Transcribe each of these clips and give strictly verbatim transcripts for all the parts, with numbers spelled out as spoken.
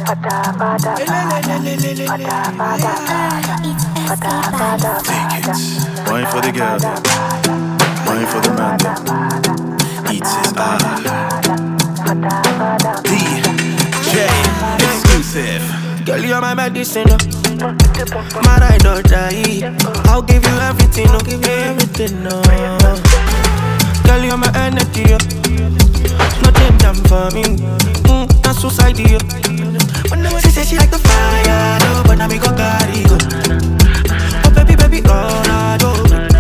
Wine for the girl, wine for the man. Eats his eye. D J exclusive. Girl, you're my medicine, no. My ride or die. I'll give you everything, I'll give you everything, no. Girl, you're my energy, yo. Nothing done for me. Mm, that's society, yo. She said she like the fire, no, but now we go carry go. Oh baby, baby, oh no, no.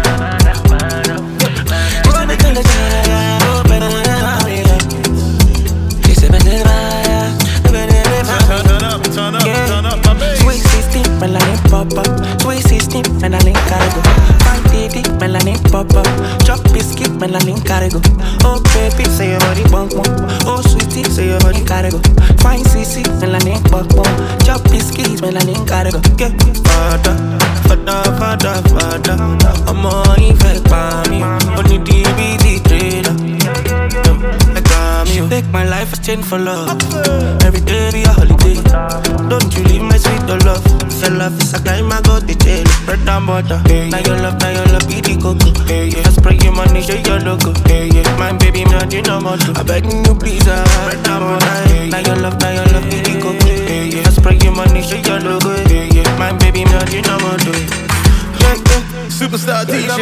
You wanna kill the fire, oh better than I am. She said, better than I am. Turn up, turn up, turn up, my baby. Sweet sixteen, melanin pop up. Sweet sixteen, melanin cargo. Fine titty, melanin pop up. Chop biscuit, melanin cargo. Oh baby, say your body bump bump. Oh sweetie, say your body cargo. Fine sissy, melanin pop up. Chop biscuit, melanin cargo. Yeah, fada, fada, fada, fada. I'm on effect by me. Only D B D trailer. I got me. Take my life as chain for love. Every day be a holiday. Don't you leave my sweet love. Your love is a crime, I go to jail. Bread and butter. Hey, now your love, now your love be the cocoa. Hey, yeah. I spray your money, show your logo. Hey, yeah. My baby, me not you no more. I beg you please, uh, bread and butter. Hey, now your love, now your love be the cocoa. Hey, yeah. I spray your money, show your logo. Hey, yeah. My baby, me not you no more. Yeah, yeah. Superstar D J.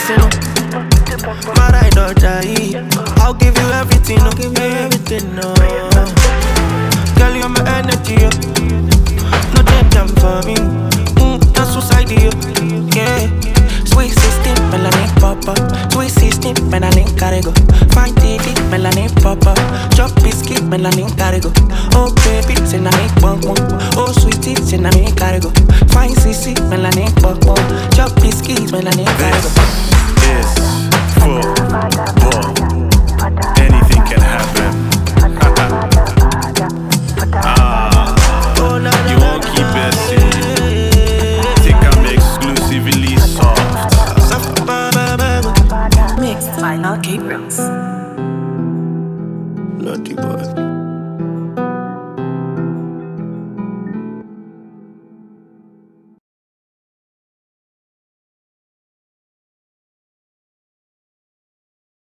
My ride or die. I'll give you everything, I'll give you everything, no. Girl, you're my energy, yo. No dead time for me. Mm, that's society, yo. Yeah. Sweet sixteen, melanin pop up. Sweet sixteen, melanin cargo. Fine titty, melanin pop up. Chop biscuit, melanin cargo. Oh baby, say na make bump bump. Oh sweetie, say na make cargo. Fine sissy, melanin pop up. Chop biscuit, melanin cargo.